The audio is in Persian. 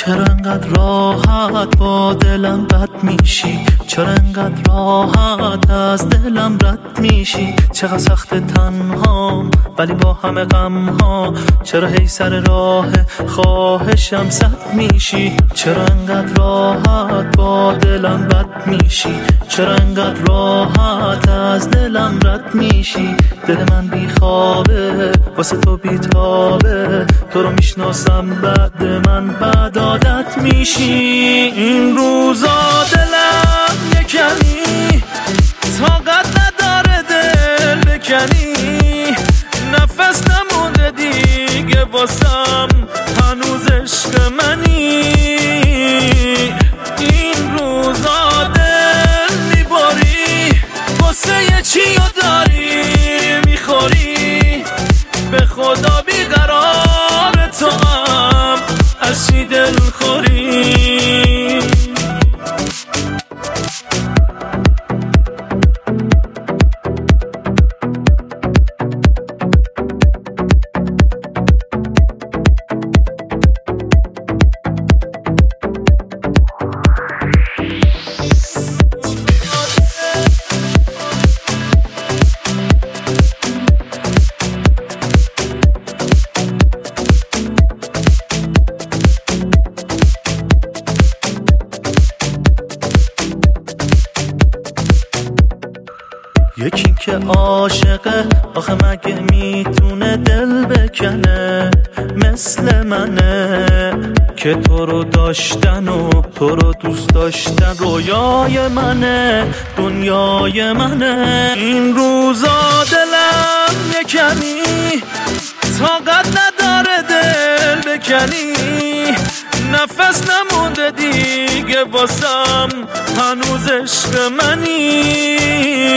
چرا انقدر راحت با دلم بد میشی؟ چرا انقدر راحت از دلم رد میشی؟ چقدر سخت تنهام ولی با همه غم ها، چرا هی سر راه خواهشم صد میشی؟ چرا انقدر راحت با دلم بد میشی؟ چرا انقدر راحت از دلم رد میشی؟ دل من بیخوابه واسه تو بیتابه، تو رو میشناسم بعد من بد عادت میشی. این روزا دلم یکنی طاقت نداره دل بکنی، نفس نمونده دیگه واسم هنوز عشق منی. این روزا دل میباری واسه یه چی داری میخوری، به خدا بیقرار تو هم از چی دل خوری. یکی که عاشقه آخه مگه میتونه دل بکنه مثل منه، که تو رو داشتن و تو رو دوست داشتن رویای منه دنیای منه. این روزا دلم یکنی طاقت نداره دل بکنی، نفس نمونده دیگه واسم هنوز عشق منی.